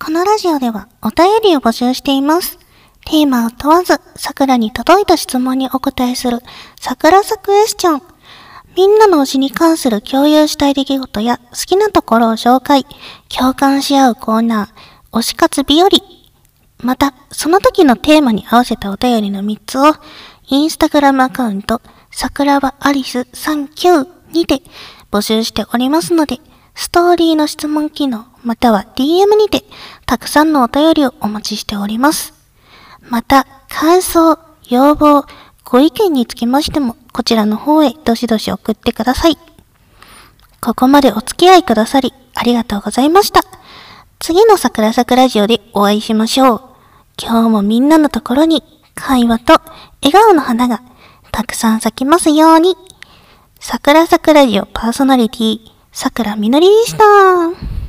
このラジオではお便りを募集しています。テーマを問わず、桜に届いた質問にお答えする、桜さクエスチョン。みんなの推しに関する共有したい出来事や好きなところを紹介、共感し合うコーナー、推し活日和。また、その時のテーマに合わせたお便りの3つを、インスタグラムアカウント、桜はアリス39にて募集しておりますので、ストーリーの質問機能、または DM にて、たくさんのお便りをお待ちしております。また、感想、要望、ご意見につきましても、こちらの方へどしどし送ってください。ここまでお付き合いくださり、ありがとうございました。次の桜咲くラジオでお会いしましょう。今日もみんなのところに、会話と笑顔の花がたくさん咲きますように。桜咲くラジオパーソナリティ、桜みのりでした。